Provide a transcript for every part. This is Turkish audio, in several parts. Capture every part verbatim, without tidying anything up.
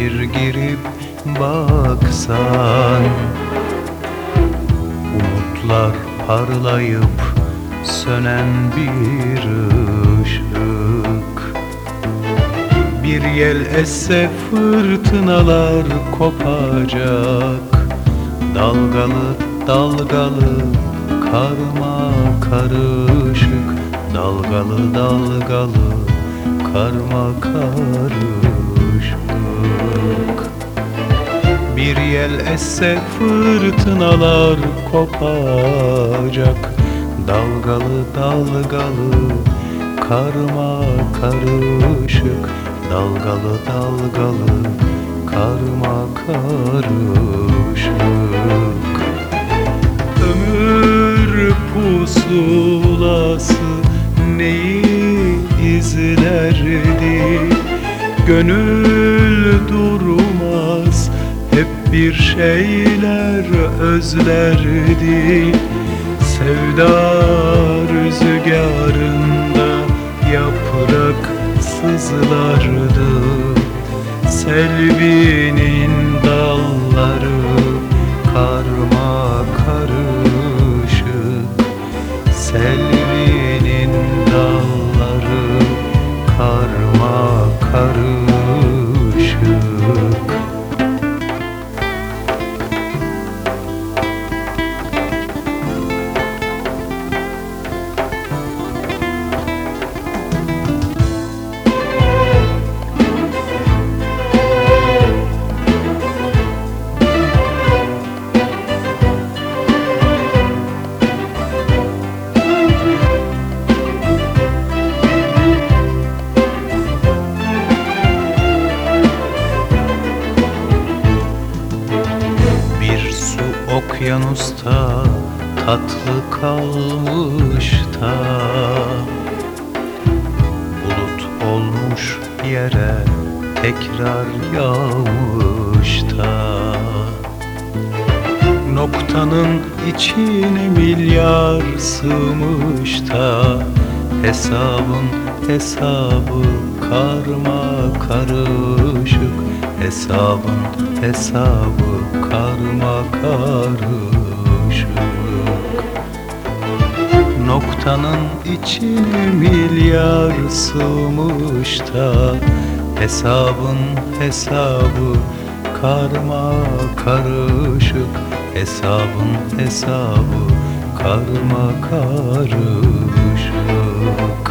bir girip baksan, umutlar parlayıp sönen bir ışık. Bir yel esse fırtınalar kopacak, dalgalı dalgalı karma karışık, dalgalı dalgalı karma karışık. Bir yel esse fırtınalar kopacak, dalgalı dalgalı karma karışık, dalgalı dalgalı karma karışık. Ömür pusulası neyi izlerdi? Gönül durmaz, hep bir şeyler özlerdi. Sevda rüzgarında yaprak sızlardı, selvinin dalları karma karışık, selvinin dalları karma karışık. Okyanusta tatlı kalmış da, bulut olmuş yere tekrar yağmış da, noktanın içine milyar sığmış da, hesabın hesabı karma karışık, hesabın hesabı karma karışık. Noktanın içine milyar sığmış da, hesabın hesabı karma karışık, hesabın hesabı karma karışık.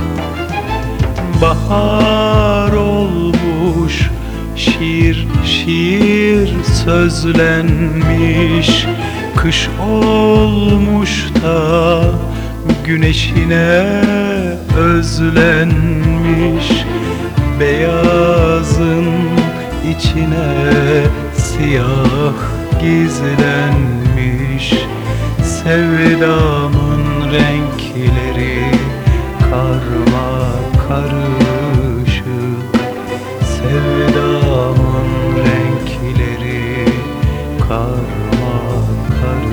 Bahar olmuş, şiir şiir sözlenmiş, kış olmuş da güneşine özlenmiş. Beyazın içine siyah gizlenmiş, sevdamın renkleri karma karışık, sevdamın renkleri karma karışık.